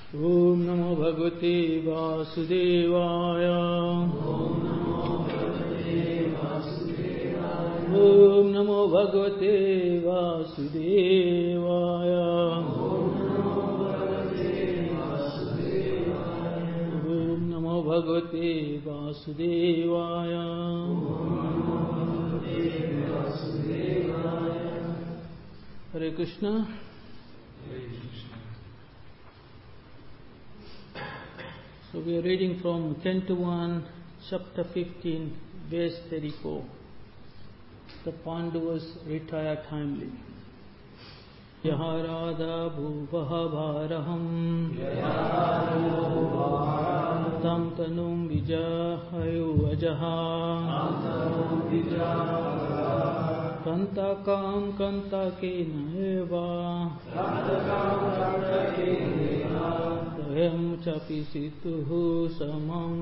Om Namo Bhagavate Vasudevaya. Om Namo Bhagavate Vasudevaya. Om Namo Bhagavate Vasudevaya. Hare Krishna. So we are reading from 10 to 1, chapter 15, verse 34. The Pandavas retire timely. Yaharada bhuvaha bharaham tam tanum vijahayu ajaha kantakam kantakena eva Dayam chapi situhu samam.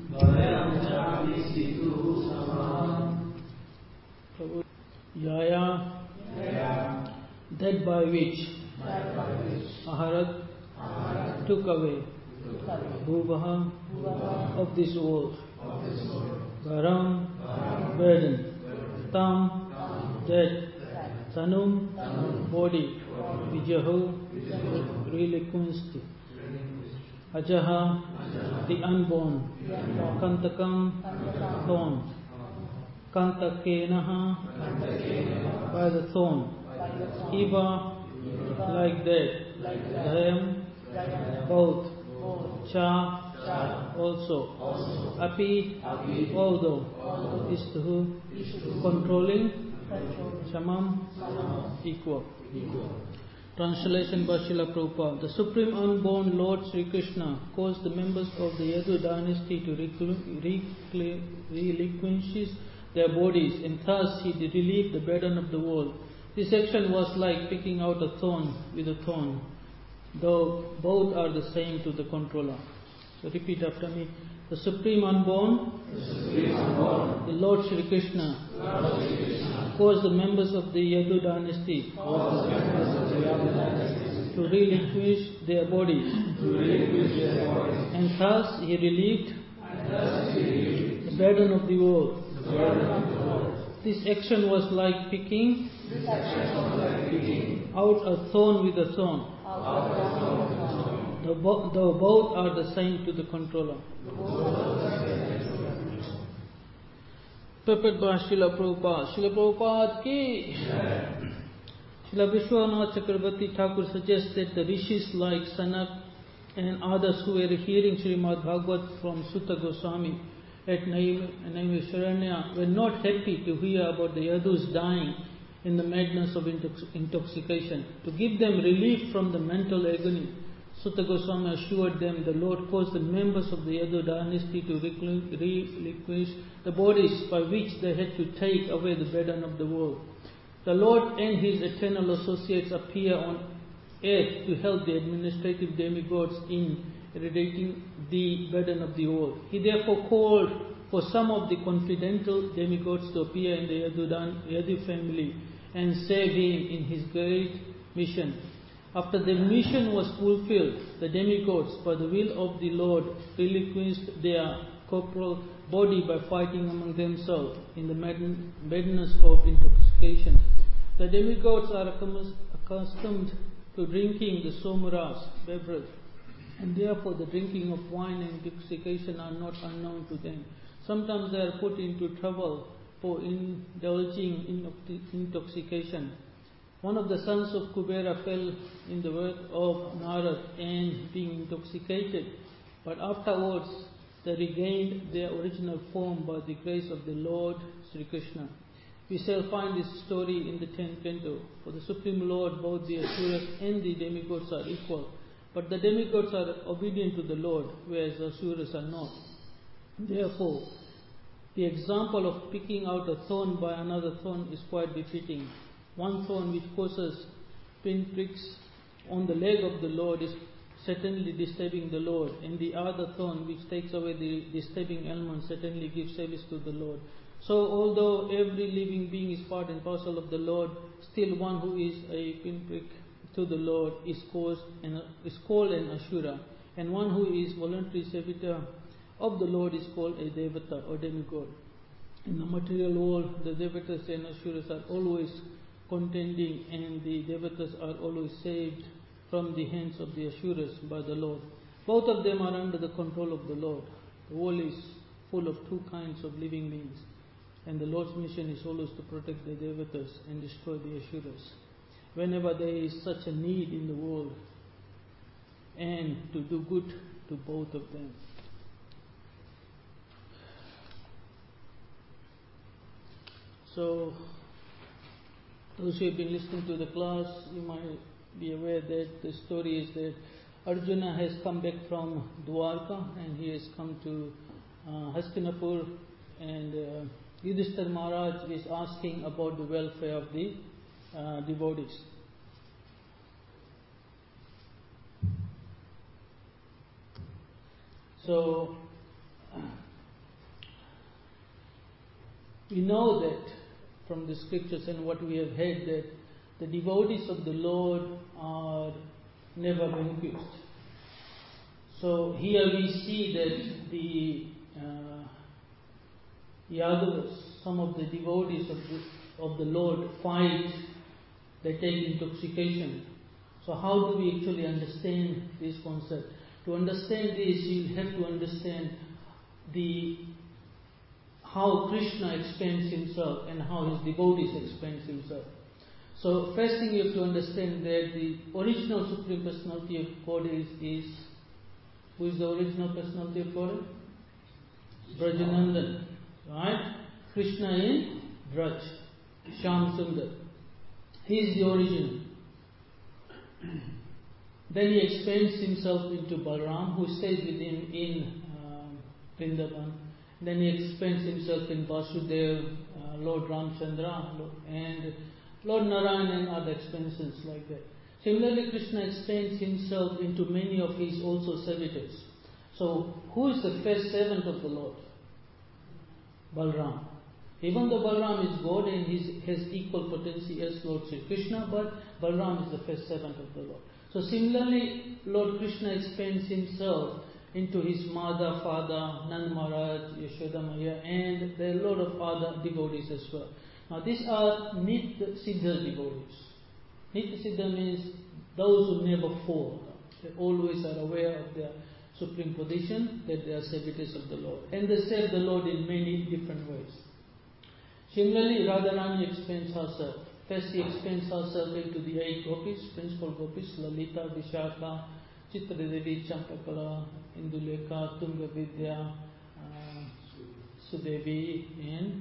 Yaya, that by which Aharat took away Bhuvaha of this world, Bharam burden, Tam that, Tanum body, Vijahu relinquished, Ajaha the unborn, Kantakam thorn, Kantakenaha by the thorn, Iva like that, Dayam both, Cha also, Api although, Istuhu controlling, Shamam equal. Translation by Srila Prabhupada. The Supreme Unborn Lord Sri Krishna caused the members of the Yadu dynasty to relinquish their bodies, and thus he did relieve the burden of the world. This action was like picking out a thorn with a thorn, though both are the same to the controller. So repeat after me. The Supreme Unborn, the Lord Sri Krishna, caused the members of the Yadu dynasty to relinquish their bodies, and thus he relieved the burden of the world. This action was like picking out a thorn with a thorn, though both are the same to the controller. Prepared by Srila Prabhupada. Srila Prabhupada ki. Srila Vishwanath Chakravarti Thakur suggested the rishis like Sanak and others who were hearing Srimad Bhagavat from Sutta Goswami at Naivasharanya were not happy to hear about the Yadus dying in the madness of intoxication. To give them relief from the mental agony, Sutta Goswami assured them the Lord caused the members of the Yadu dynasty to relinquish the bodies by which they had to take away the burden of the world. The Lord and His eternal associates appear on earth to help the administrative demigods in eradicating the burden of the world. He therefore called for some of the confidential demigods to appear in the Yadu family and save him in his great mission. After the mission was fulfilled, the demigods, by the will of the Lord, relinquished their corporal body by fighting among themselves in the madness of intoxication. The demigods are accustomed to drinking the somaras beverage, and therefore the drinking of wine and intoxication are not unknown to them. Sometimes they are put into trouble for indulging in intoxication. One of the sons of Kubera fell in the word of Narad and being intoxicated, but afterwards they regained their original form by the grace of the Lord Sri Krishna. We shall find this story in the 10th canto. For the Supreme Lord, both the Asuras and the demigods are equal, but the demigods are obedient to the Lord, whereas the Asuras are not. Therefore, the example of picking out a thorn by another thorn is quite befitting. One thorn which causes pinpricks on the leg of the Lord is certainly disturbing the Lord, and the other thorn which takes away the disturbing element certainly gives service to the Lord. So although every living being is part and parcel of the Lord, still one who is a pinprick to the Lord is called an Asura. And one who is voluntary servitor of the Lord is called a Devata or demigod. In the material world, the Devatas and Asuras are always contending, and the Devatas are always saved from the hands of the Asuras by the Lord. Both of them are under the control of the Lord. The world is full of two kinds of living beings, and the Lord's mission is always to protect the Devatas and destroy the Asuras whenever there is such a need in the world, and to do good to both of them. So, those who have been listening to the class, you might be aware that the story is that Arjuna has come back from Dwarka and he has come to Hastinapur, and Yudhishthira Maharaj is asking about the welfare of the devotees. So, we know that from the scriptures and what we have heard that the devotees of the Lord are never vanquished. So here we see that the Yadavas, some of the devotees of the Lord, fight, they take intoxication. So how do we actually understand this concept? To understand this, you have to understand how Krishna expands himself and how his devotees expands himself. So first thing you have to understand that the original Supreme Personality of God is who is the original Personality of God? Brajanandan, right? Krishna in Braj, Shyam Sundar. He is the original. Then he expands himself into Balram, who stays with him in Vrindavan. Then he expands himself in Vasudev, Lord Ramchandra, and Lord Narayan and other expansions like that. Similarly, Krishna expands himself into many of his also servitors. So, who is the first servant of the Lord? Balram. Even though Balram is God and he has equal potency as Lord Sri Krishna, but Balram is the first servant of the Lord. So similarly, Lord Krishna expands himself into his mother, father, Nand Maharaj, Yashoda Maya, and there are a lot of other devotees as well. Now these are Nitya Siddha devotees. Nitya Siddha means those who never fall. They always are aware of their supreme position, that they are servitors of the Lord. And they serve the Lord in many different ways. Similarly, Radharani expands herself. First she expands herself into the 8 gopis, principal gopis, Lalita, Vishakha, Chitradevi, Champakala, Indulekha, Tunga Vidya, Sudevi, and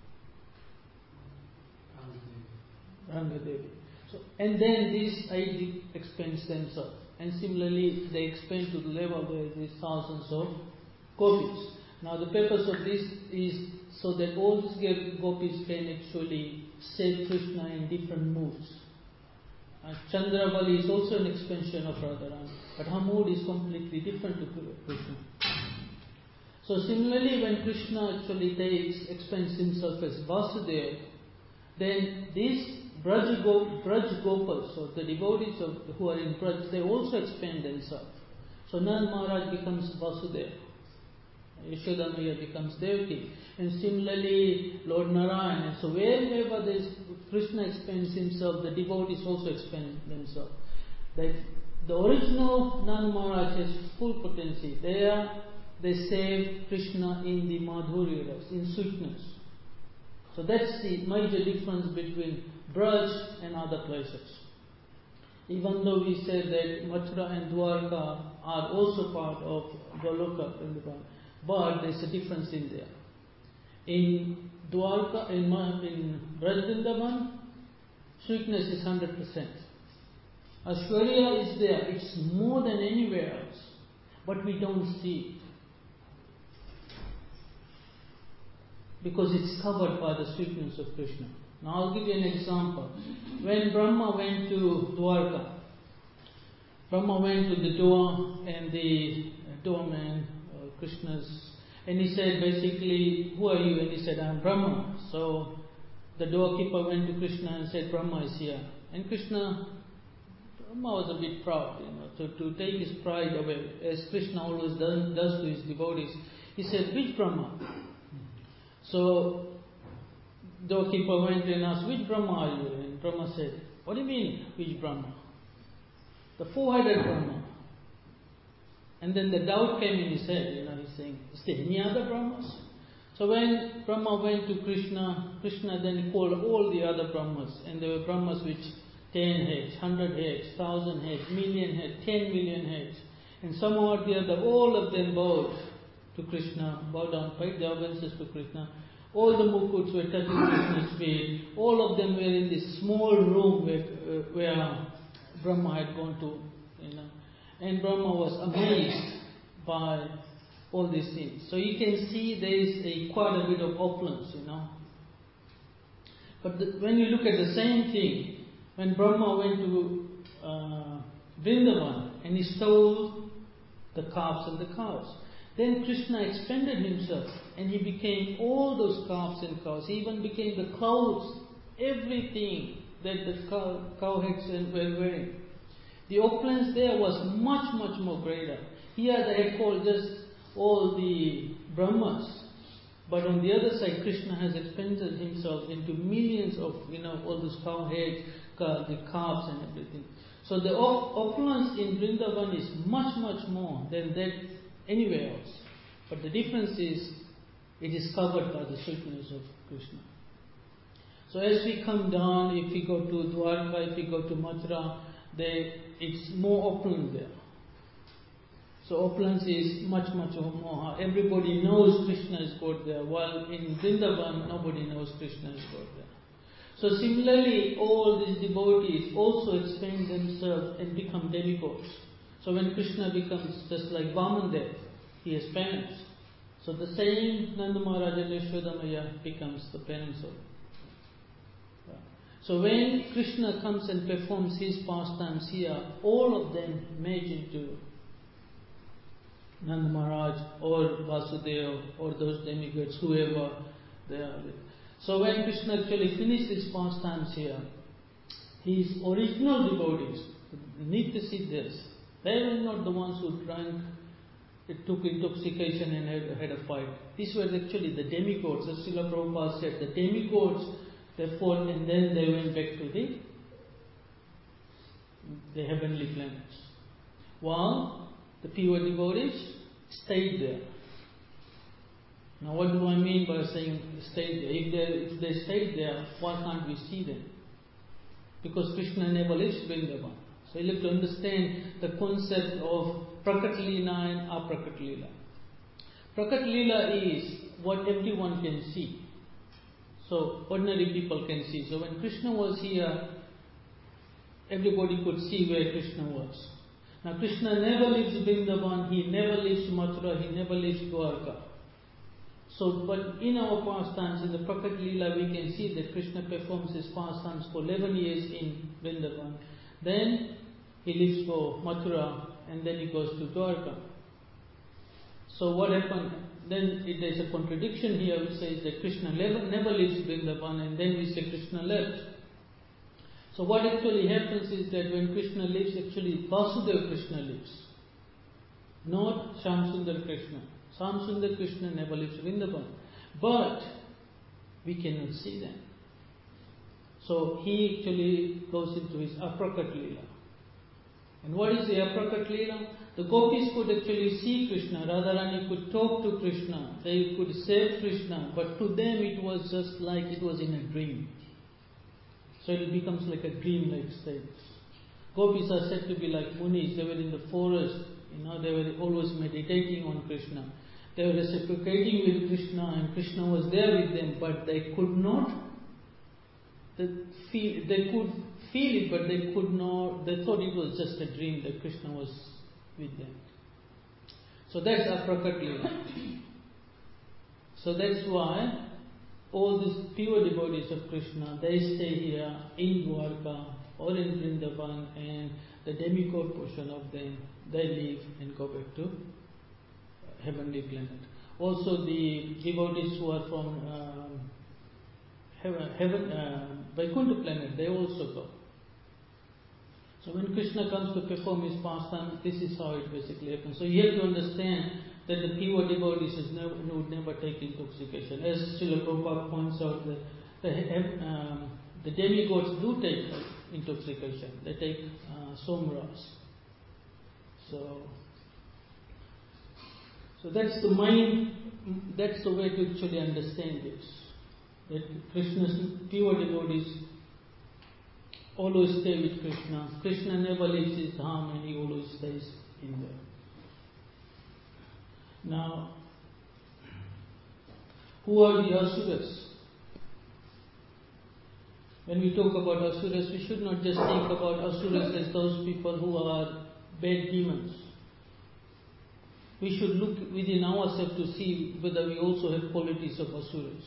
Rangadevi. So, and then these 8 expands themselves. And similarly, they expand to the level where there is thousands of gopis. Now the purpose of this is so that all these gopis can actually serve Krishna in different moods. Chandravali is also an expansion of Radharani, but her mood is completely different to Krishna. So similarly, when Krishna actually expands himself as Vasudeva, then these Braj Gopals, or the devotees who are in Braj, they also expand themselves. So Nand Maharaj becomes Vasudeva, Yashoda Maya becomes Devaki, and similarly Lord Narayan. And so wherever Krishna expands himself, the devotees also expand themselves. The original Nand Maharaj has full potency. They serve Krishna in the Madhurya Ras, in sweetness. So that's the major difference between Braj and other places. Even though we said that Mathura and Dwarka are also part of Goloka, but there's a difference in there. In Dwarka, in Braj Vrindavan, sweetness is 100%. Aishwarya is there, it's more than anywhere else, but we don't see it. Because it's covered by the sweetness of Krishna. Now I'll give you an example. When Brahma went to Dwarka, Brahma went to the door, and the doorman, Krishna's, and he said basically, who are you? And he said, I'm Brahma. So the doorkeeper went to Krishna and said, Brahma is here. And Krishna Brahma was a bit proud, to take his pride away, as Krishna always does to his devotees. He said, which Brahma? So doorkeeper went and asked, which Brahma are you? And Brahma said, what do you mean, which Brahma? The four-headed Brahma. And then the doubt came in his head, he's saying, is there any other Brahmas? So when Brahma went to Krishna, Krishna then called all the other Brahmas, and there were Brahmas which 10 heads, 100 heads, 1,000 heads, million heads, 10 million heads. And somehow or the other, all of them bowed to Krishna, bowed down, paid their obeisances to Krishna. All the mukuts were touching Krishna's feet. All of them were in this small room where Brahma had gone to, And Brahma was amazed by all these things. So you can see there is quite a bit of opulence, But when you look at the same thing, when Brahma went to Vrindavan and he stole the calves and the cows, then Krishna expanded himself and he became all those calves and cows. He even became the clothes, everything that the cow heads were wearing. The opulence there was much, much more greater. Here they had called just all the Brahmas. But on the other side, Krishna has expanded himself into millions of, all those cow heads, the calves and everything. So the opulence in Vrindavan is much, much more than that anywhere else. But the difference is, it is covered by the sweetness of Krishna. So as we come down, if we go to Dwarka, if we go to Mathura, it's more opulent there. So opulence is much, much more. Everybody knows Krishna is God there, while in Vrindavan, nobody knows Krishna is God there. So similarly, all these devotees also expand themselves and become demigods. So when Krishna becomes just like Vamandev, he has penance. So the same Nanda Maharaj and Yashodamaya becomes the penance of. So when Krishna comes and performs his pastimes here, all of them merge into Nanda Maharaj or Vasudeva or those demigods, whoever they are with. So when Krishna actually finished his pastimes here, his original devotees, Nitya Siddhas, they were not the ones who drank, took intoxication and had a fight. These were actually the demigods. As Srila Prabhupada said, the demigods, they fought and then they went back to the heavenly planets. While the pure devotees stayed there. Now what do I mean by saying stayed there? If they stayed there, why can't we see them? Because Krishna never lives Vrindavan. So you have to understand the concept of Prakat Leela and Aprakat Leela. Prakat Leela is what everyone can see. So ordinary people can see. So when Krishna was here, everybody could see where Krishna was. Now Krishna never leaves Vrindavan, he never leaves Mathura, he never leaves Dwarka. So, but in our pastimes, in the Prakat Leela, we can see that Krishna performs his pastimes for 11 years in Vrindavan. Then he leaves for Mathura and then he goes to Dwarka. So what happened? Then there's a contradiction here which says that Krishna never leaves Vrindavan and then we say Krishna left. So what actually happens is that when Krishna leaves, actually Vasudeva Krishna leaves. Not Shyamsundar Krishna. Shyamsundar Krishna never leaves Vrindavan. But we cannot see them. So he actually goes into his Aprakat Leela. And what is the Aprakat Leela? The gopis could actually see Krishna. Radharani could talk to Krishna. They could save Krishna. But to them it was just like it was in a dream. So it becomes like a dream-like state. Gopis are said to be like munis. They were in the forest. They were always meditating on Krishna. They were reciprocating with Krishna and Krishna was there with them. But they could not feel. They could feel it, but they could not. They thought it was just a dream that Krishna was with them. So that's Aprakat Leela. So that's why all these pure devotees of Krishna, they stay here in Dwarka or in Vrindavan, and the demigod portion of them, they leave and go back to heavenly planet. Also the devotees who are from Vaikuntha planet, they also go. So when Krishna comes to perform his pastime, this is how it basically happens. So you have to understand that the pure devotees would never take intoxication. As Srila Prabhupada points out, the demigods do take intoxication. They take somras. So that's the mind, that's the way to actually understand this. That Krishna's pure devotees always stay with Krishna. Krishna never leaves his dham and he always stays in there. Now, who are the asuras? When we talk about asuras, we should not just think about asuras as those people who are bad demons. We should look within ourselves to see whether we also have qualities of asuras.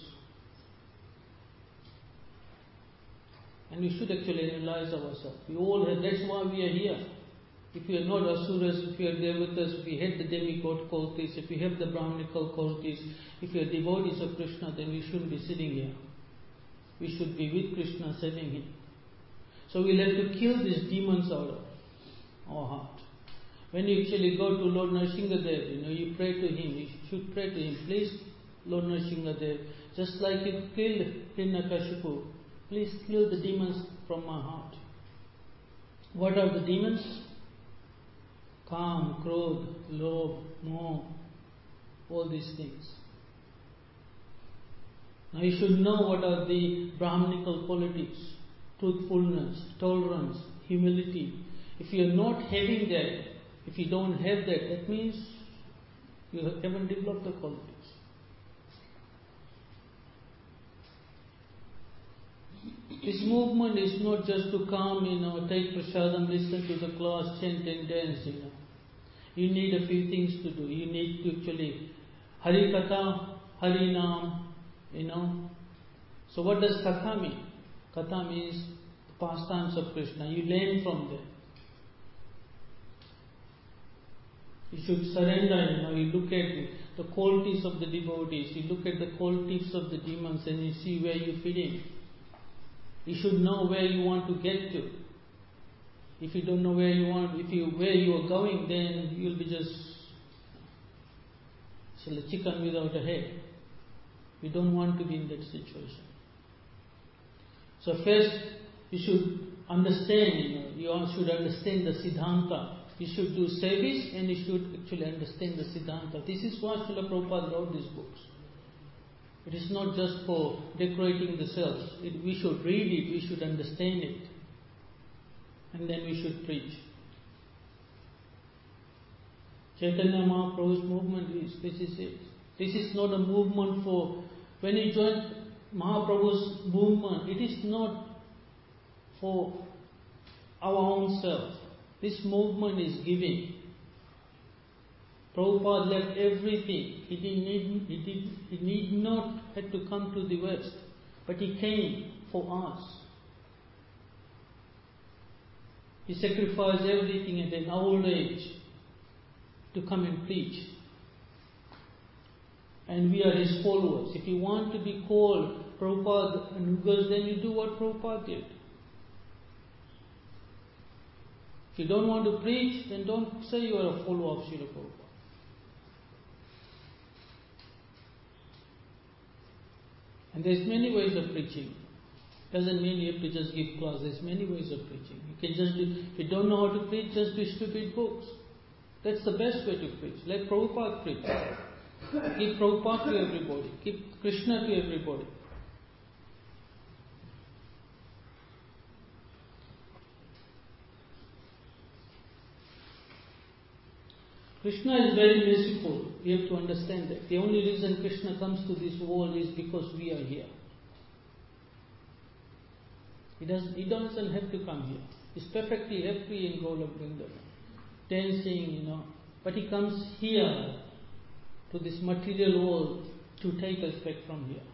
And we should actually analyze ourselves. We all have, that's why we are here. If we are not asuras, if we are devatas, if we have the demigod qualities, if we have the brahmanical qualities, if we are devotees of Krishna, then we shouldn't be sitting here. We should be with Krishna, serving him. So we'll have to kill these demons out of our heart. When you actually go to Lord Nrsimhadev, you pray to him, you should pray to him, please, Lord Nrsimhadev, just like you killed Hiranyakashipu, please kill the demons from my heart. What are the demons? Kam, Krodh, Lobh, Moh, all these things. Now you should know what are the Brahmanical qualities: truthfulness, tolerance, humility. If you are not having that, if you don't have that, that means you haven't developed the qualities. This movement is not just to come, take prasadam, listen to the class, chant and dance, You need a few things to do. You need to actually Hari Katha, Hari Nam, So what does Katha mean? Katha means the pastimes of Krishna. You learn from them. You should surrender, you look at the qualities of the devotees, you look at the qualities of the demons and you see where you fit in. You should know where you want to get to. If you don't know where you are going, then you'll be just a chicken without a head. You don't want to be in that situation. So first, you should understand, you should understand the Siddhanta. You should do service and you should actually understand the Siddhanta. This is why Srila Prabhupada wrote these books. It is not just for decorating the shelves. We should read it, we should understand it. And then we should preach. Chaitanya Mahaprabhu's movement this is it. This is not a movement for, when you join Mahaprabhu's movement, it is not for our own self. This movement is giving. Prabhupada left everything. He need not have to come to the West, but he came for us. He sacrificed everything at an old age to come and preach. And we are his followers. If you want to be called Prabhupada Anugas, then you do what Prabhupada did. If you don't want to preach, then don't say you are a follower of Srila Prabhupada. And there's many ways of preaching. Doesn't mean you have to just give class. There's many ways of preaching. You can just do, if you don't know how to preach, just distribute books. That's the best way to preach. Let Prabhupada preach. Give Prabhupada to everybody. Give Krishna to everybody. Krishna is very merciful. You have to understand that. The only reason Krishna comes to this world is because we are here. He doesn't have to come here. He's perfectly happy in Golok Vrindavan, dancing, But he comes here to this material world to take us back from here.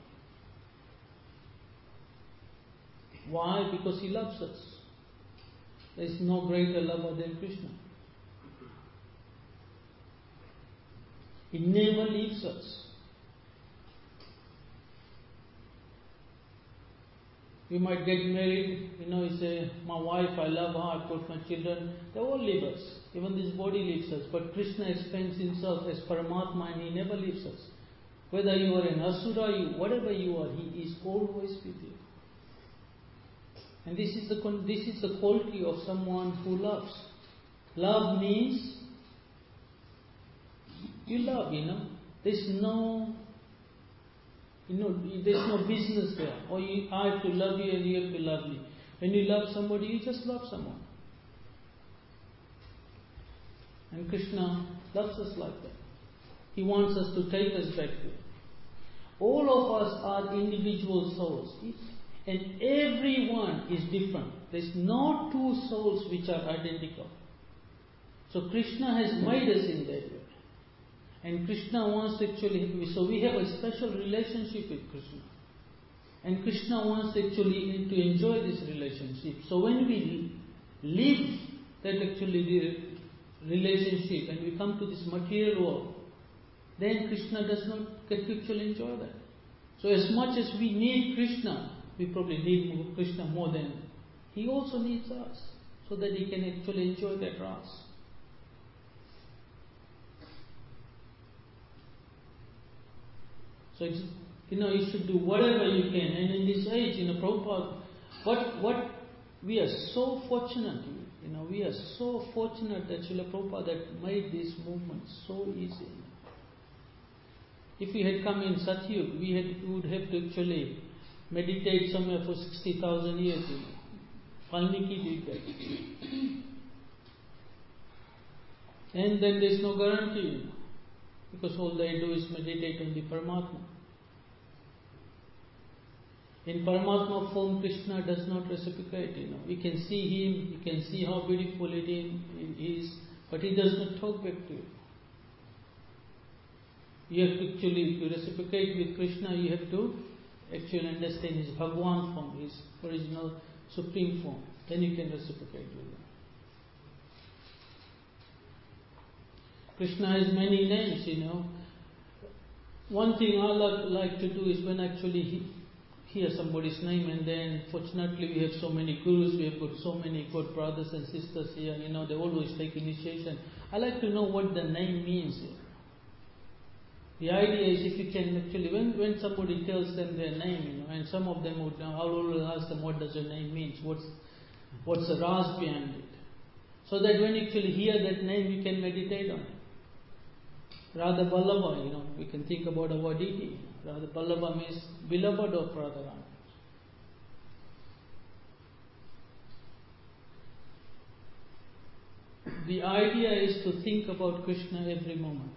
Why? Because he loves us. There is no greater lover than Krishna. He never leaves us. You might get married, you say, my wife, I love her, I put my children, they all leave us. Even this body leaves us. But Krishna explains himself as Paramatma and he never leaves us. Whether you are an Asura, whatever you are, he is always with you. And this is the quality of someone who loves. Love means you love, There's no business there. Or I have to love you and you have to love me. When you love somebody, you just love someone. And Krishna loves us like that. He wants us to take us back to it. All of us are individual souls. And everyone is different. There's no two souls which are identical. So Krishna has made us in that way. And Krishna wants to so we have a special relationship with Krishna. And Krishna wants actually to enjoy this relationship. So when we leave that the relationship and we come to this material world, then Krishna does not actually enjoy that. So as much as we need Krishna, we probably need Krishna more than he also needs us, so that he can actually enjoy that rasa. So it's, you should do whatever you can. And in this age, Prabhupada, what we are so fortunate, we are so fortunate that Srila Prabhupada that made this movement so easy. If we had come in Satyug, we would have to actually meditate somewhere for 60,000 years. Valmiki did that. And then there's no guarantee, because all they do is meditate on the Paramatma. In Paramatma form, Krishna does not reciprocate. We can see him, you can see how beautiful it is, but he does not talk back to you. You have to actually, to reciprocate with Krishna, you have to actually understand his Bhagwan form, his original supreme form. Then you can reciprocate with him. Krishna has many names, One thing I like to do is when actually hear somebody's name, and then fortunately we have so many gurus, we have got so many good brothers and sisters here, they always take initiation. I like to know what the name means here. The idea is if you can actually, when somebody tells them their name, and some of them would, I'll always ask them, what does your name mean? What's the ras behind it? So that when you actually hear that name, you can meditate on it. Radha Vallabha, we can think about our deity. Radha Vallabha means beloved of Radharani. The idea is to think about Krishna every moment.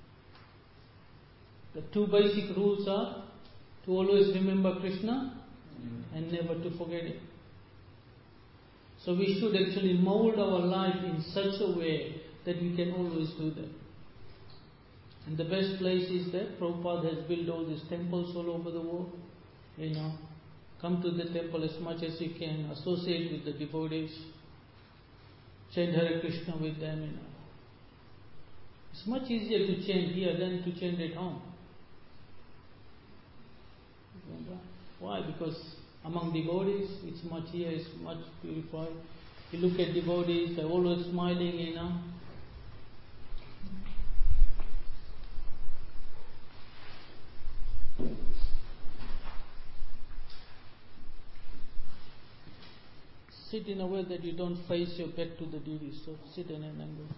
The two basic rules are to always remember Krishna and never to forget him. So we should actually mold our life in such a way that we can always do that. And the best place is that Prabhupada has built all these temples all over the world. Come to the temple as much as you can, associate with the devotees, chant Hare Krishna with them. It's much easier to chant here than to chant at home. Why? Because among devotees, it's much here, it's much purified. You look at devotees, they're always smiling, Sit in a way that you don't face your back to the deities. So sit in an angle.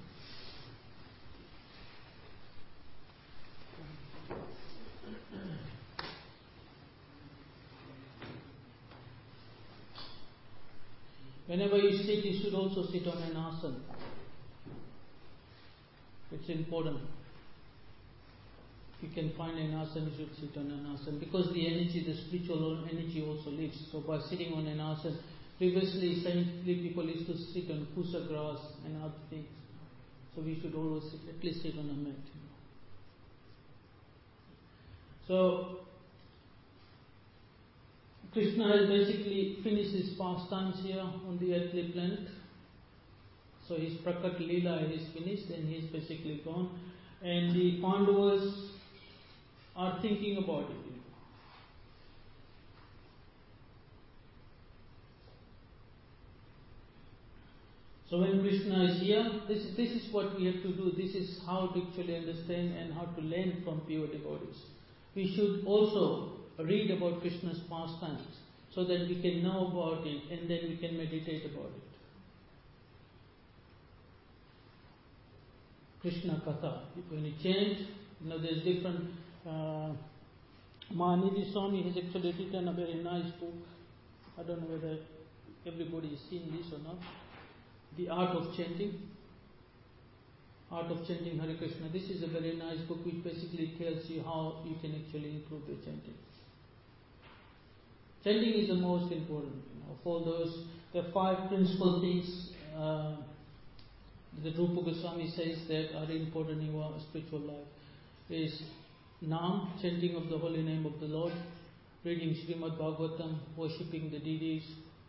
Whenever you sit, you should also sit on an asana. It's important. If you can find an asana, you should sit on an asana. Because the energy, the spiritual energy also lives. So by sitting on an asana, previously scientific people used to sit on pusa grass and other things. So we should always at least sit on a mat. So Krishna has basically finished his pastimes here on the earthly planet. So his Prakat Leela is finished and he is basically gone. And the Pandavas are thinking about it. So when Krishna is here, this is what we have to do. This is how to actually understand and how to learn from pure devotees. We should also read about Krishna's pastimes so that we can know about it and then we can meditate about it. Krishna Katha. When you chant, there's different. Mahanidhi Swami has actually written a very nice book. I don't know whether everybody has seen this or not. The Art of Chanting. Art of Chanting Hare Krishna. This is a very nice book which basically tells you how you can actually improve your chanting. Chanting is the most important. Of all those, there are 5 principal things that Rupa Goswami says that are important in your spiritual life. Is Nam, chanting of the holy name of the Lord, reading Srimad Bhagavatam, worshipping the deities,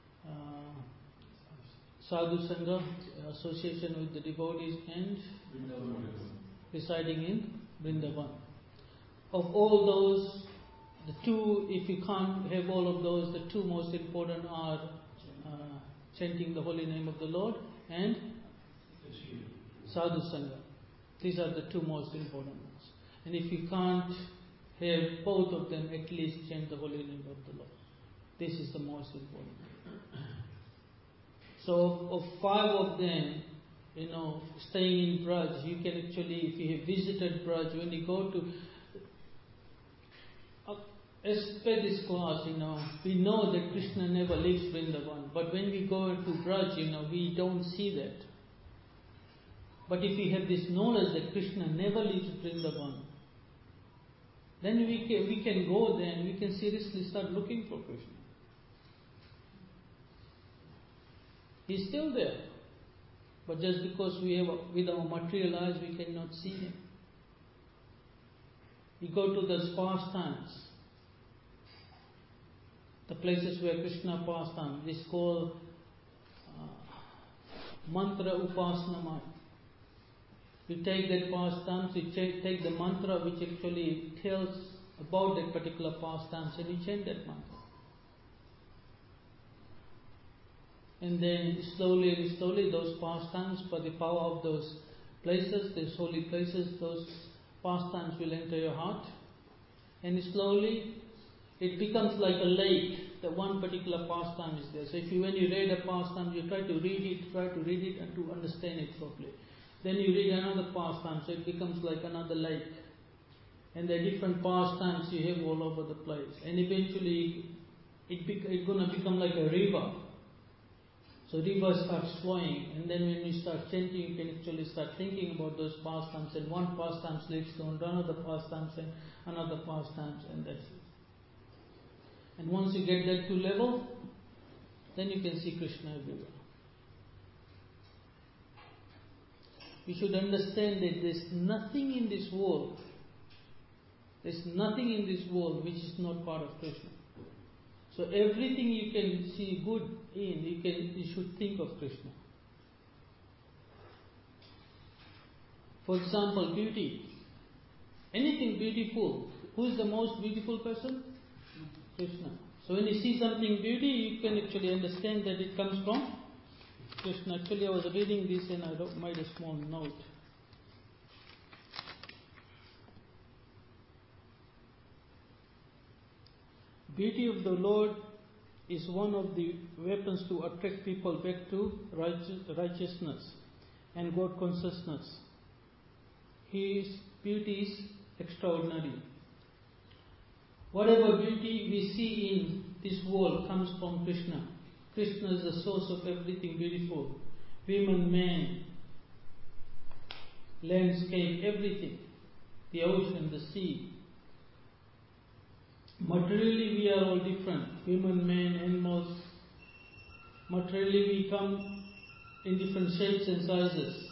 Sadhu Sangha, association with the devotees, and residing in Vrindavan. Of all those, the 2, if you can't have all of those, the 2 most important are chanting the holy name of the Lord and Sadhu Sangha. These are the 2 most important ones. And if you can't have both of them, at least chant the holy name of the Lord. This is the most important. So of 5 of them, staying in Braj, you can actually, if you have visited Braj, when you go to, as per this class, we know that Krishna never leaves Vrindavan. But when we go to Braj, we don't see that. But if we have this knowledge that Krishna never leaves Vrindavan, then we can go there and we can seriously start looking for Krishna. He's still there. But just because we have, with our material eyes, we cannot see him. We go to those pastimes, the places where Krishna pastime. This is called mantra upasana. You take that pastime, you take the mantra which actually tells about that particular pastime, and you chant that mantra. And then slowly and slowly those pastimes, by the power of those places, those holy places, those pastimes will enter your heart. And slowly it becomes like a lake. That one particular pastime is there. So when you read a pastime, you try to read it and to understand it properly. Then you read another pastime, so it becomes like another lake. And there are different pastimes you have all over the place. And eventually it's going to become like a river. So river starts flowing, and then when you start chanting, you can actually start thinking about those pastimes, and one pastime leads to another pastimes and another pastimes, and that's it. And once you get that to level, then you can see Krishna everywhere. We should understand that there's nothing in this world which is not part of Krishna. So everything you can see good in, you should think of Krishna. For example, beauty. Anything beautiful. Who is the most beautiful person? Krishna. So when you see something beauty, you can actually understand that it comes from Krishna. Actually, I was reading this and I made a small note. Beauty of the Lord is one of the weapons to attract people back to righteousness and God consciousness. His beauty is extraordinary. Whatever beauty we see in this world comes from Krishna. Krishna is the source of everything beautiful. Women, man, landscape, everything. The ocean, the sea. Materially we are all different. Women, men, animals. Materially we come in different shapes and sizes.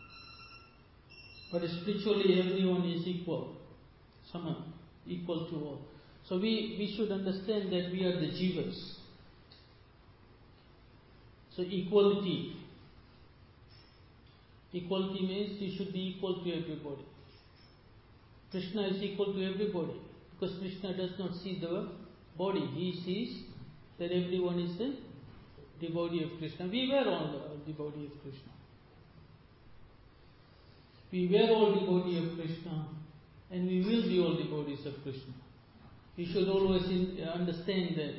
But spiritually everyone is equal. Someone equal to all. So we should understand that we are the jivas. So equality. Equality means you should be equal to everybody. Krishna is equal to everybody. Because Krishna does not see the body. He sees that everyone is a devotee of Krishna. We were all the devotee of Krishna. We were all devotee of Krishna, and we will be all devotees of Krishna. You should always understand that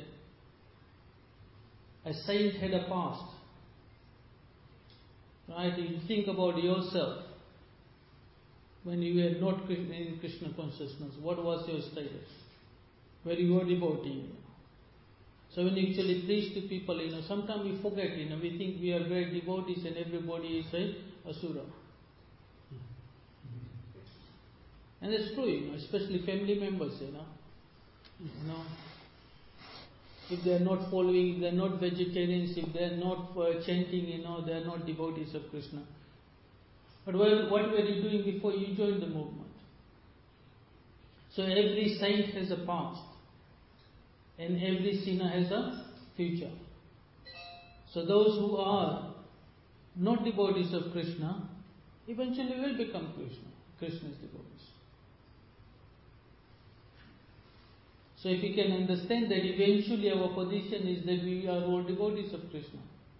a saint had a past. Right? You think about yourself when you were not in Krishna consciousness. What was your status? Were you a devotee? So when you actually preach to people, sometimes we forget, we think we are great devotees and everybody is a asura. And that's true, especially family members, if they are not following, if they are not vegetarians, if they are not chanting, they are not devotees of Krishna. But what were you doing before you joined the movement? So every saint has a past, and every sinner has a future. So those who are not devotees of Krishna eventually will become Krishna's devotees. So if we can understand that eventually our position is that we are all devotees of Krishna.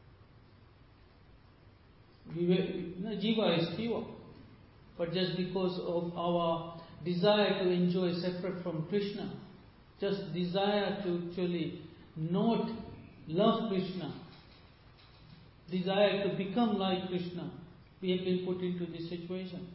Jiva is pure. But just because of our desire to enjoy separate from Krishna, just desire to actually not love Krishna, desire to become like Krishna, we have been put into this situation.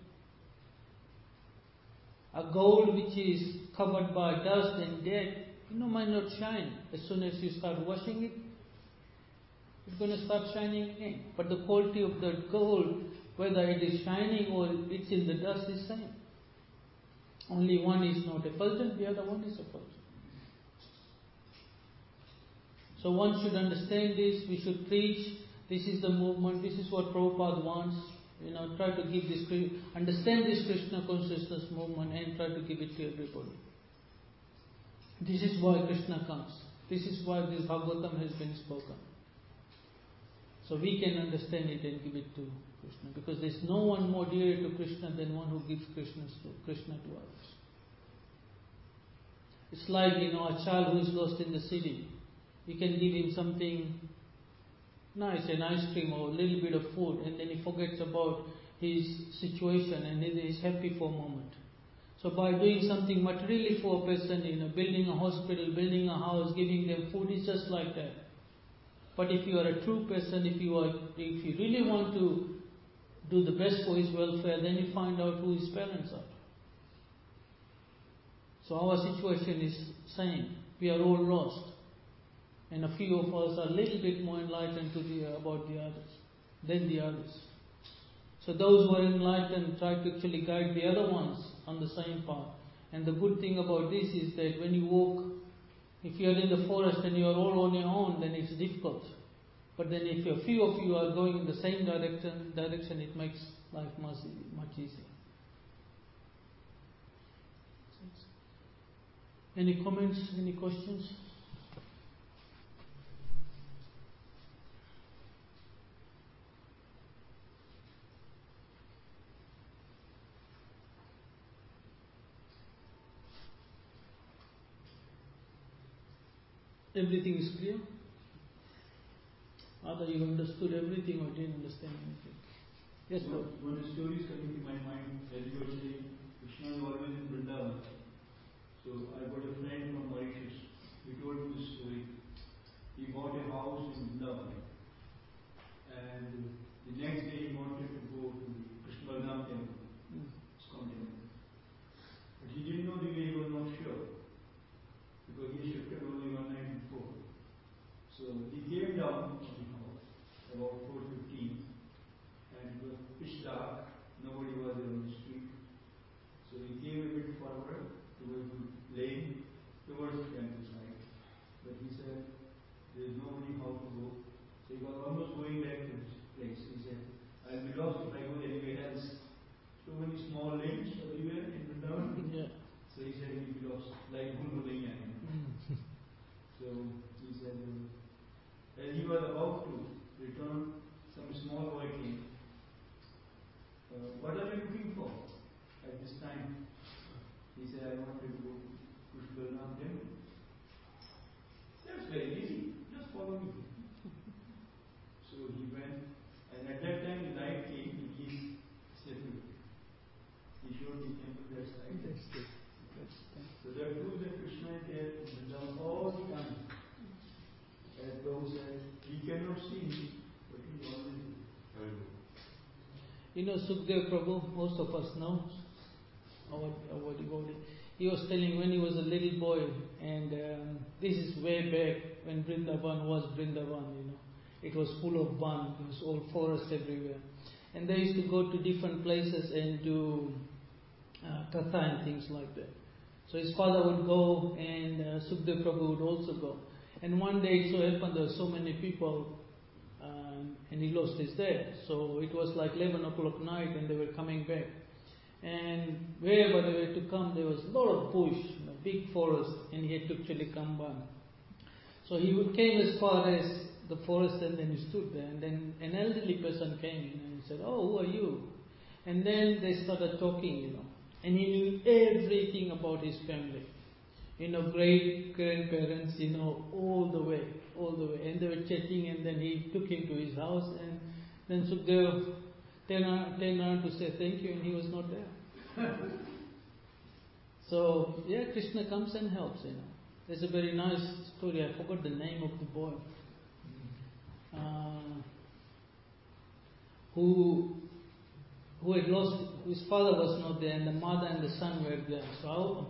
A gold which is covered by dust and dirt, might not shine. As soon as you start washing it, it's going to start shining again. But the quality of the gold, whether it is shining or it's in the dust, is same. Only one is not effulgent, the other one is effulgent. So one should understand this, we should preach, this is the movement, this is what Prabhupada wants. Try to give this, understand this Krishna consciousness movement and try to give it to everybody. This is why Krishna comes. This is why this Bhagavatam has been spoken. So we can understand it and give it to Krishna, because there is no one more dear to Krishna than one who gives Krishna to others. It's like, a child who is lost in the city. You can give him something nice, an ice cream or a little bit of food, and then he forgets about his situation and he is happy for a moment. So by doing something materially for a person, building a hospital, building a house, giving them food, is just like that. But if you are a true person, if you really want to do the best for his welfare, then you find out who his parents are. So our situation is same. We are all lost. And a few of us are a little bit more enlightened about the others than the others. So those who are enlightened try to actually guide the other ones on the same path. And the good thing about this is that when you walk, if you are in the forest and you are all on your own, then it's difficult. But then if a few of you are going in the same direction, it makes life much easier. Any comments? Any questions? Everything is clear? Either you understood everything or didn't understand anything. Yes, sir. One story is coming to my mind. As you were saying, Krishna is always in Vrindavan. So I got a friend from Mauritius. He told me this story. He bought a house in Vrindavan. And the next day he wanted to go to the Krishna Balram temple. ISKCON temple. But he didn't know the way, he was not sure. Because he shifted only one night before. So he came down to the house about 4:15, and it was pitch dark, nobody was there on the street. So he came a bit forward towards the lane, towards the temple side. But he said, there is nobody how to go. So he was almost going back to his place. He said, I'll be lost if I go anywhere else. So many small lanes everywhere in Vrindavan. Yeah. So he said he'll be lost, like Bhulbulaiya. So he said, as he was about to return, some small boy came. What are you looking for at this time? He said, I want to go to Krishna Balram temple. That's very easy, just follow me. temple that side. That's good. So that proves that Krishna is there in Vrindavan all the time. As Prabhu said, he cannot see me, but he is always there. You know Sukdev Prabhu, most of us know our devotee. He was telling when he was a little boy, and this is way back when Vrindavan was Vrindavan, you know. It was full of ban, it was all forest everywhere. And they used to go to different places and do katha and things like that. So his father would go and Sukdev Prabhu would also go. And one day it so happened there were so many people and he lost his dad. So it was like 11 o'clock night and they were coming back. And wherever they were to come, there was a lot of bush, a big forest, and he had to actually come back. So he came as far as the forest and then he stood there. And then an elderly person came in and he said, "Oh, who are you?" And then they started talking, you know. And he knew everything about his family. You know, great-grandparents, you know, all the way. And they were chatting and then he took him to his house and then Sukdev turned around to say thank you and he was not there. So, yeah, Krishna comes and helps, you know. There's a very nice story, I forgot the name of the boy, who had lost, his father was not there and the mother and the son were there. So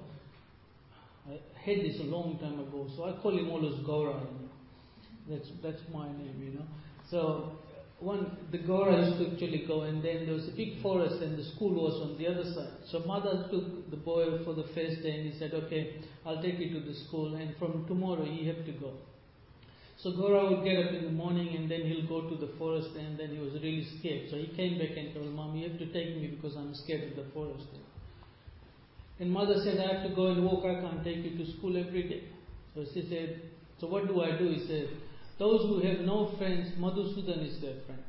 I had this a long time ago, so I call him always Gaura, you know. That's my name, you know. So the Gaura used to actually go, and then there was a big forest and the school was on the other side. So mother took the boy for the first day and he said, "Okay, I'll take you to the school and from tomorrow you have to go." So Gaura would get up in the morning and then he'll go to the forest and then he was really scared. So he came back and told Mom, "You have to take me because I'm scared of the forest." And mother said, "I have to go and walk, I can't take you to school every day." So she said, "So what do I do?" He said, "Those who have no friends, Madhusudan is their friend."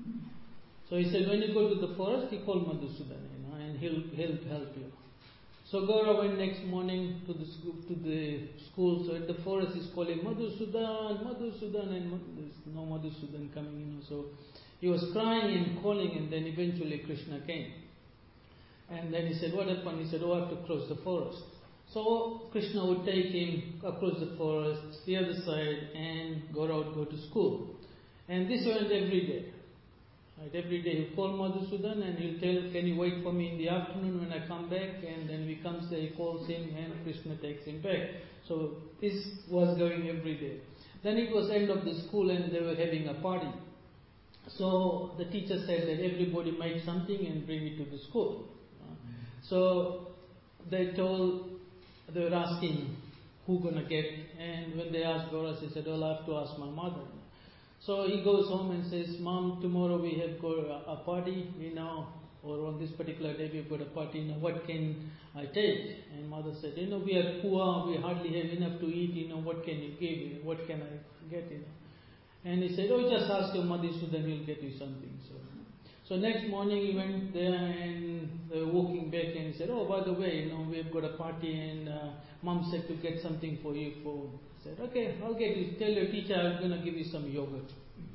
So he said, when you go to the forest, you call Madhusudan, you know, and he'll help you. So Gaura went next morning to the school. So at the forest he's calling Madhusudan, and there's no Madhusudan coming, you know. So he was crying and calling, and then eventually Krishna came. And then he said, "What happened?" He said, "Oh, I have to cross the forest." So Krishna would take him across the forest, the other side, and Gaura would go to school. And this went every day. Right? Every day he'll call Madhusudan and he'll tell, "Can you wait for me in the afternoon when I come back?" And then he comes there, he calls him, and Krishna takes him back. So this was going every day. Then it was end of the school and they were having a party. So the teacher said that everybody make something and bring it to the school. So they were asking who gonna get, and when they asked Gaura, she said, "Well, I have to ask my mother." So he goes home and says, "Mom, tomorrow we have got a party, you know, or on this particular day we've got a party, you know, what can I take?" And mother said, "You know, we are poor, we hardly have enough to eat, you know, what can you give, what can I get, you know?" And he said, "Oh, just ask your Madhusudan, he'll get you something." So next morning he went there and they were walking back and he said, "Oh, by the way, you know, we've got a party and Mom said to get something for you for." He said, "Okay, I'll get you. Tell your teacher I'm going to give you some yogurt."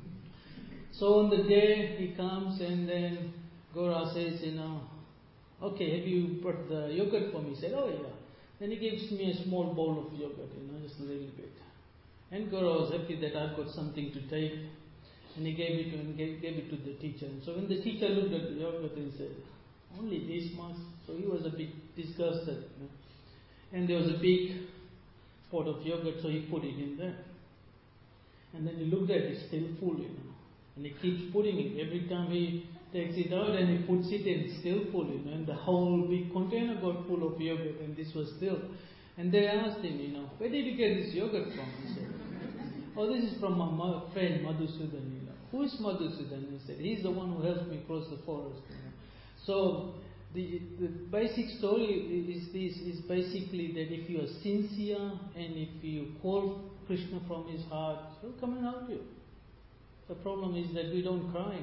So on the day he comes and then Gaura says, you know, "Okay, have you brought the yogurt for me?" He said, "Oh yeah." Then he gives me a small bowl of yogurt, you know, just a little bit. And Gaura was happy that I've got something to take. And he gave it to the teacher. And so when the teacher looked at the yogurt, he said, "Only this much?" So he was a bit disgusted. You know? And there was a big pot of yogurt, so he put it in there. And then he looked at it, still full, you know. And he keeps putting it. Every time he takes it out and he puts it in, still full, you know. And the whole big container got full of yogurt, and this was still. And they asked him, you know, "Where did you get this yogurt from?" He said, "Oh, this is from my friend Madhusudan, you know." "Who is Madhusudan?" He said, "He's the one who helped me cross the forest." You know. So the basic story is basically that if you are sincere and if you call Krishna from his heart, he'll come and help you. The problem is that we don't cry.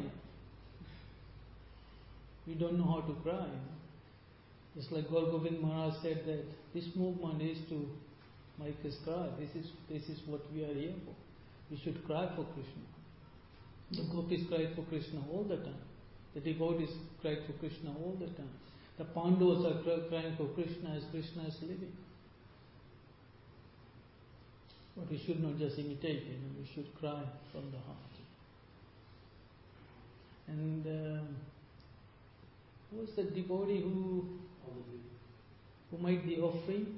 We don't know how to cry. Just like Gaur Govind Maharaj said that this movement is to make us cry. This is what we are here for. We should cry for Krishna. The gopis cried for Krishna all the time. The devotees cried for Krishna all the time. The Pandavas are crying for Krishna as Krishna is living. But we should not just imitate, we should cry from the heart. And who was the devotee who made the offering?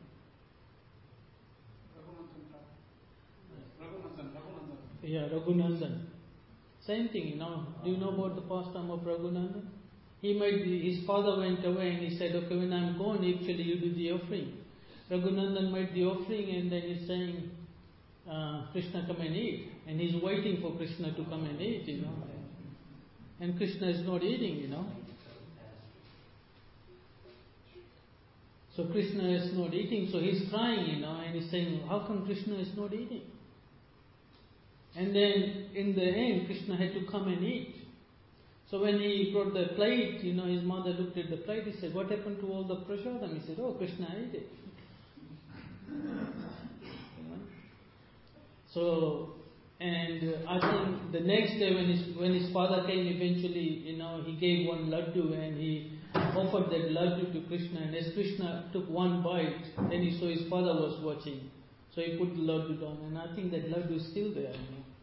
Yeah, Raghunandan. Same thing, Do you know about the pastime of Raghunandan? His father went away and he said, okay, when I'm gone, actually you do the offering. Raghunandan made the offering and then he's saying, Krishna come and eat. And he's waiting for Krishna to come and eat, And Krishna is not eating, So Krishna is not eating, so he's crying, and he's saying, how come Krishna is not eating? And then in the end, Krishna had to come and eat. So when he brought the plate, his mother looked at the plate, he said, what happened to all the prasadam? He said, oh, Krishna ate it. So, and I think the next day when his father came, eventually, he gave one laddu and he offered that laddu to Krishna. And as Krishna took one bite, then he saw his father was watching. So he put the laddu down, and I think that laddu is still there.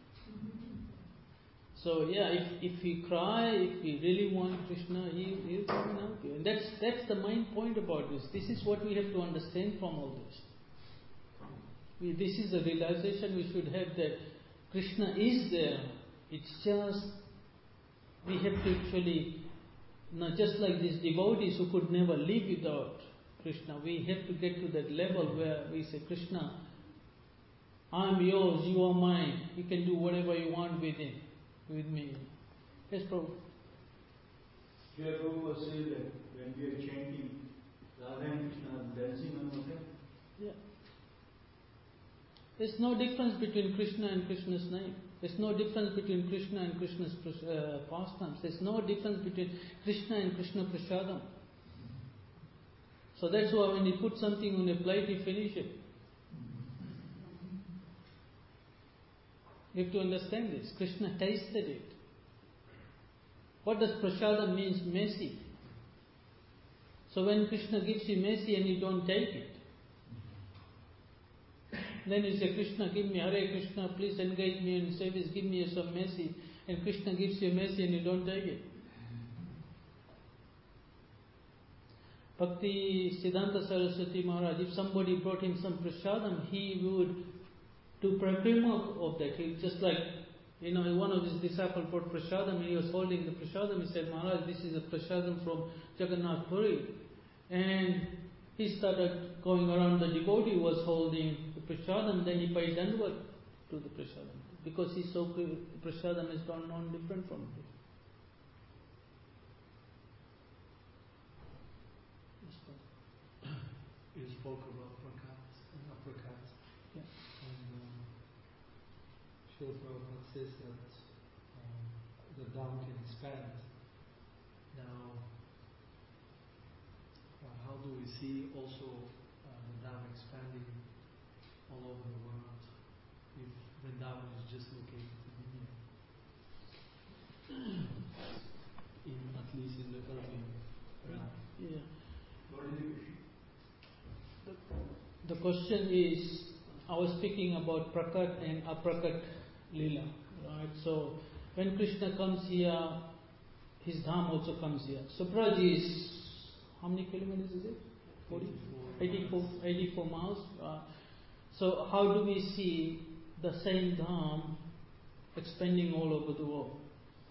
So yeah, if we cry, if we really want Krishna, he'll come and help you. And that's the main point about this. This is what we have to understand from all this. This is the realization we should have, that Krishna is there. It's just we have to actually, just like these devotees who could never live without Krishna, we have to get to that level where we say, Krishna, I'm yours, you are mine. You can do whatever you want with me. Yes, Prabhu. Here Prabhu was saying that when we are chanting Radha and Krishna dancing on the head. Yeah. There's no difference between Krishna and Krishna's name. There's no difference between Krishna and Krishna's pastimes. There's no difference between Krishna and Krishna prasadam. So that's why when you put something on a plate, you finish it. You have to understand this. Krishna tasted it. What does prasadam means? Mercy. So when Krishna gives you mercy and you don't take it, then you say, Krishna, give me, Hare Krishna, please engage me in service, give me some mercy. And Krishna gives you mercy and you don't take it. Bhakti Siddhanta Saraswati Maharaj, if somebody brought him some prasadam, he would do parikrama of that. He just like, one of his disciples brought prasadam and he was holding the prasadam. He said, Maharaj, this is a prasadam from Jagannath Puri. And he started going around the devotee who was holding the prasadam, then he paid dandavad to the prasadam. Because he saw prasadam is not different from it. You spoke about prakats and aprakats. Yeah. And Srila Prabhupada says that the Dham can expand. Now, how do we see also the Dham expanding all over the world if Vrindavan is just located in India? At least in the urban realm. Yeah. What is the question? The question is, I was speaking about Prakat and Aprakat Leela, right? So when Krishna comes here, his Dham also comes here. So Braj is, how many kilometers is it? 84 miles. So how do we see the same Dham expanding all over the world?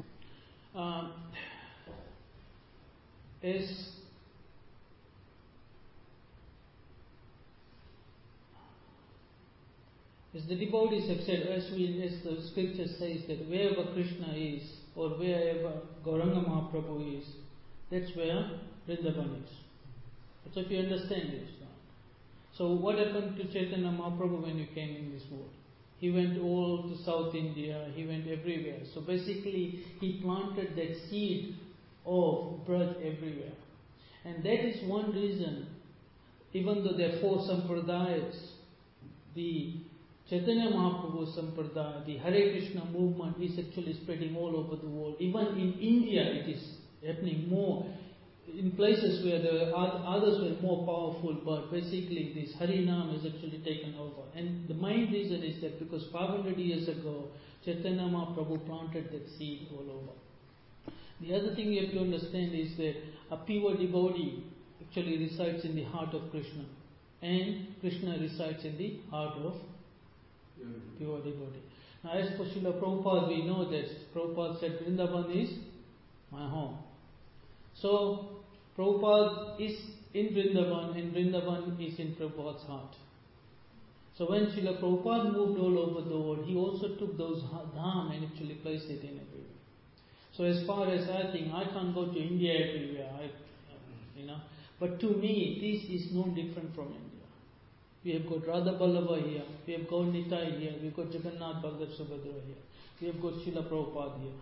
As the devotees have said, as the scripture says, that wherever Krishna is, or wherever Gauranga Mahaprabhu is, that's where Vrindavan is. So if you understand this. So what happened to Chaitanya Mahaprabhu when he came in this world? He went all to South India, he went everywhere. So basically, he planted that seed of Braj everywhere. And that is one reason, even though there are 4 sampradayas, the Chaitanya Mahaprabhu Sampradaya, the Hare Krishna movement is actually spreading all over the world. Even in India it is happening more. in places where the others were more powerful, but basically this Harinam is actually taken over. And the main reason is that because 500 years ago, Chaitanya Mahaprabhu planted that seed all over. The other thing you have to understand is that a pure devotee actually resides in the heart of Krishna, and Krishna resides in the heart of pure devotee. Now, as for Srila Prabhupada, we know that Prabhupada said Vrindavan is my home. So, Prabhupada is in Vrindavan, and Vrindavan is in Prabhupada's heart. So when Srila Prabhupada moved all over the world, he also took those dham and actually placed it in everywhere. So as far as I think, I can't go to India everywhere, but to me, this is no different from India. We have got Radha Vallabha here, we have got Nitai here, we have got Jagannath Baldev Subhadra here, we have got Srila Prabhupada here.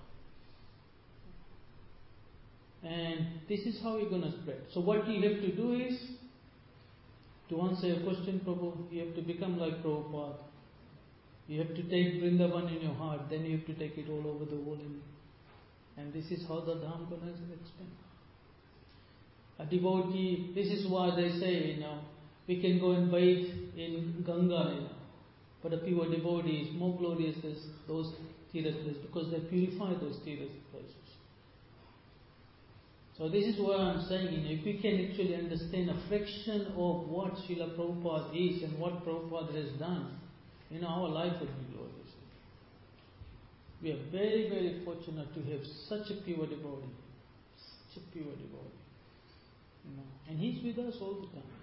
And this is how we're going to spread. So what you have to do is, to answer your question, Prabhu, you have to become like Prabhupada. You have to take Vrindavan in your heart, then you have to take it all over the world. And this is how the Dham going to expand. A devotee, this is why they say, we can go and bathe in Ganga, but a pure devotee is more glorious than those Tirth places because they purify those Tirth places. So this is what I'm saying, if we can actually understand a fraction of what Srila Prabhupada is and what Prabhupada has done, our life would be glorious. We are very, very fortunate to have such a pure devotee. Such a pure devotee. And he's with us all the time.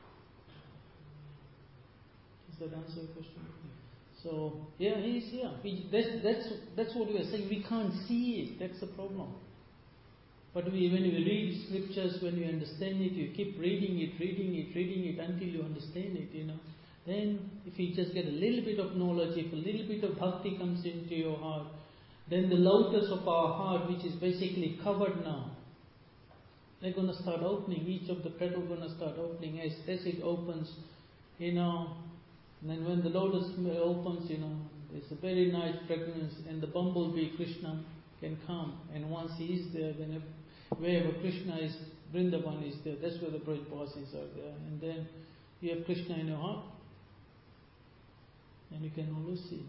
Does that answer your question? So, yeah, he's here. That's what we are saying. We can't see it. That's the problem. But when you read scriptures, when you understand it, you keep reading it until you understand it, Then if you just get a little bit of knowledge, if a little bit of bhakti comes into your heart, then the lotus of our heart, which is basically covered now, they're going to start opening. Each of the petals going to start opening as it opens, And then when the lotus opens, there's a very nice fragrance, and the bumblebee Krishna can come. And once he is there, then wherever Krishna is, Vrindavan is there. That's where the Brajbasis are there. And then you have Krishna in your heart, and you can always see.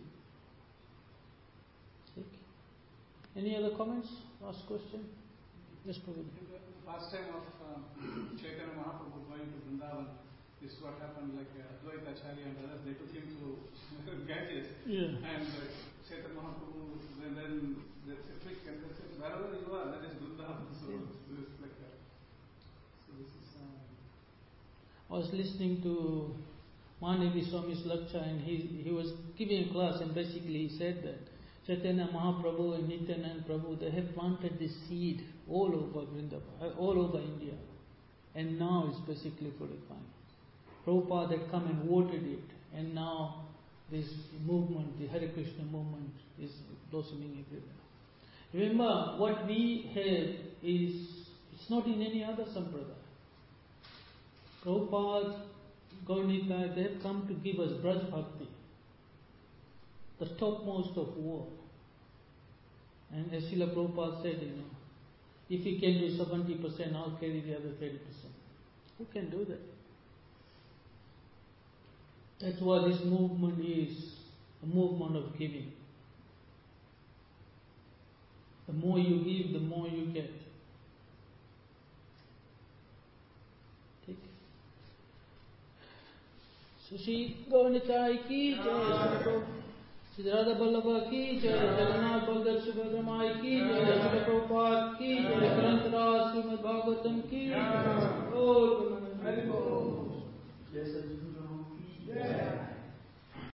Any other comments? Last question? Yes, Prabhu. The last time of Chaitanya Mahaprabhu going to Vrindavan, this is what happened, like Advaita Acharya and others, they took him to Ganges. Yeah. And Chaitanya Mahaprabhu, then they said, quick, and they said, wherever you are, that is Vrindavan. So this is like that. So this is... I was listening to Mahanidhi Swami's lecture, and he was giving a class, and basically he said that Chaitanya Mahaprabhu and Nityanand Prabhu, they have planted this seed all over Vrindavan, all over India, and now it's basically fructifying. Prabhupada had come and watered it, and now this movement, the Hare Krishna movement, is blossoming everywhere. Remember, what we have is, it's not in any other sampradaya. Prabhupada, Gaurnika, they have come to give us Braj Bhakti, the topmost of all. And as Srila Prabhupada said, if you can do 70%, I'll carry the other 30%. Who can do that? That's why this movement is a movement of giving. The more you give, the more you get. So Shri Gauranitai ki jai, Shri Radha Vallabha ki jai, Jagannath Baldev Subhadra Mai ki jai, Shri Prabhupada ki jai, Granth Raj Srimad Bhagavatam ki jai.